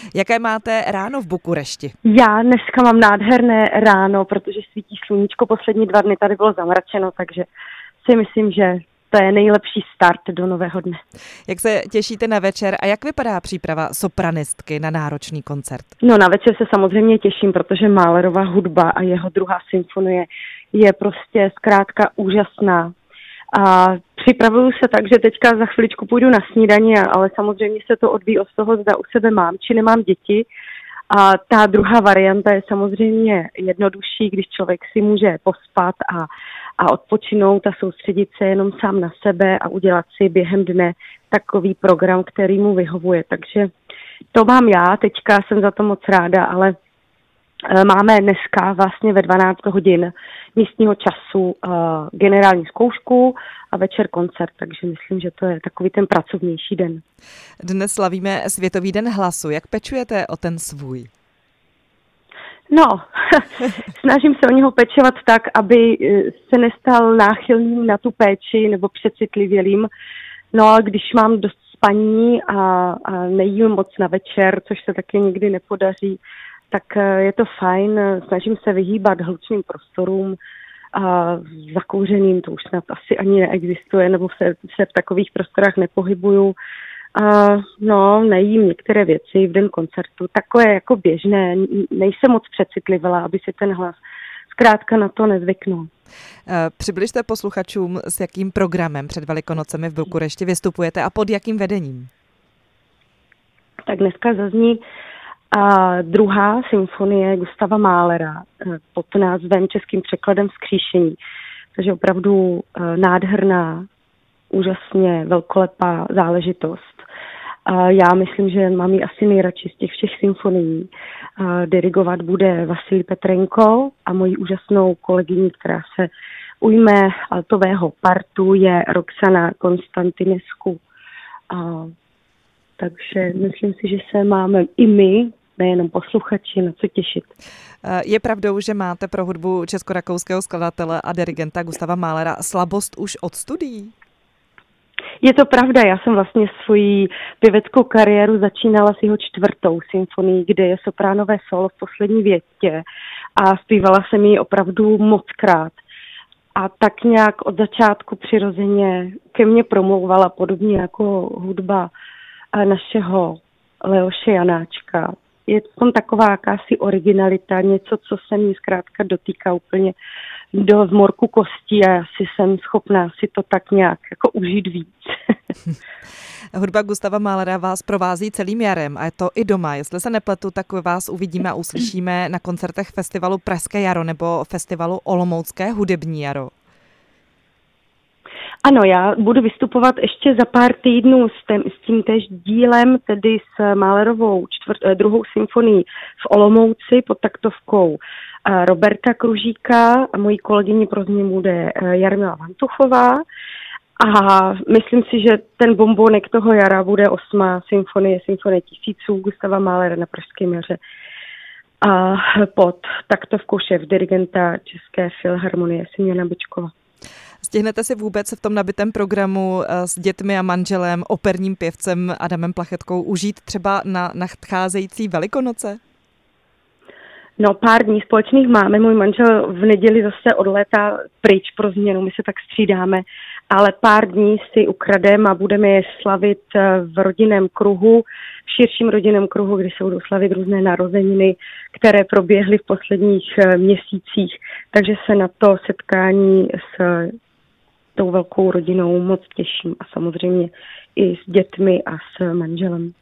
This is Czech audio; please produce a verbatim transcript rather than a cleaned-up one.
Jaké máte ráno v Bukurešti? Já dneska mám nádherné ráno, protože svítí sluníčko, poslední dva dny tady bylo zamračeno, takže si myslím, že to je nejlepší start do nového dne. Jak se těšíte na večer a jak vypadá příprava sopranistky na náročný koncert? No na večer se samozřejmě těším, protože Mahlerova hudba a jeho druhá symfonie je prostě zkrátka úžasná. A připravuju se tak, že teďka za chviličku půjdu na snídani, ale samozřejmě se to odvíjí od toho, zda u sebe mám či nemám děti. A ta druhá varianta je samozřejmě jednodušší, když člověk si může pospat a, a odpočinout a soustředit se jenom sám na sebe a udělat si během dne takový program, který mu vyhovuje. Takže to mám já, teďka jsem za to moc ráda, ale máme dneska vlastně ve dvanáct hodin místního času uh, generální zkoušku a večer koncert, takže myslím, že to je takový ten pracovnější den. Dnes slavíme Světový den hlasu. Jak pečujete o ten svůj? No, snažím se o něho pečovat tak, aby se nestal náchylným na tu péči nebo přecitlivělým. No a když mám dost spaní a, a nejím moc na večer, což se taky nikdy nepodaří, tak je to fajn, snažím se vyhýbat hlučným prostorům a zakouřeným, to už snad asi ani neexistuje, nebo se, se v takových prostorách nepohybuju. A no, nejím některé věci v den koncertu, takové jako běžné, nejsem moc přecitlivá, aby si ten hlas zkrátka na to nezvyknul. Přibližte posluchačům, s jakým programem před Velikonocemi v Bukurešti vystupujete a pod jakým vedením? Tak dneska zazní a druhá symfonie Gustava Mahlera pod názvem, českým překladem Vzkříšení. Takže opravdu nádherná, úžasně velkolepá záležitost. A já myslím, že mám ji asi nejradši z těch všech symfonií. A dirigovat bude Vasilij Petrenko a mojí úžasnou kolegyní, která se ujme altového partu, je Roxana Konstantinescu. A takže myslím si, že se máme i my, nejenom posluchači, na co těšit. Je pravdou, že máte pro hudbu česko-rakouského skladatele a dirigenta Gustava Mahlera slabost už od studií? Je to pravda, já jsem vlastně svoji pěveckou kariéru začínala s jeho čtvrtou symfonií, kde je sopránové solo v poslední větě a zpívala jsem ji opravdu mockrát. A tak nějak od začátku přirozeně ke mně promlouvala podobně jako hudba našeho Leoše Janáčka. Je v tom taková jakási originalita, něco, co se mi zkrátka dotýká úplně do zmorku kostí a já si jsem schopná si to tak nějak jako užít víc. Hudba Gustava Mahlera vás provází celým jarem a je to i doma. Jestli se nepletu, tak vás uvidíme a uslyšíme na koncertech festivalu Pražské jaro nebo festivalu Olomoucké hudební jaro. Ano, já budu vystupovat ještě za pár týdnů s, tém, s tím též dílem, tedy s Mahlerovou čtvrt, druhou symfonií v Olomouci pod taktovkou Roberta Kružíka a mojí kolegyni pro změnu bude Jarmila Vantuchová. A myslím si, že ten bombonek toho jara bude osmá symfonie, symfonie tisíců Gustava Mahlera na Pražském jaře. A pod taktovkou šéf dirigenta České filharmonie Simeona Byčkova. Stihnete si vůbec v tom nabitém programu s dětmi a manželem, operním pěvcem Adamem Plachetkou užít třeba na nadcházející Velikonoce? No, pár dní společných máme. Můj manžel v neděli zase odlétá pryč pro změnu, my se tak střídáme, ale pár dní si ukrademe a budeme je slavit v rodinném kruhu, v širším rodinném kruhu, kdy se budou slavit různé narozeniny, které proběhly v posledních měsících. Takže se na to setkání s tou velkou rodinou moc těším a samozřejmě i s dětmi a s manželem.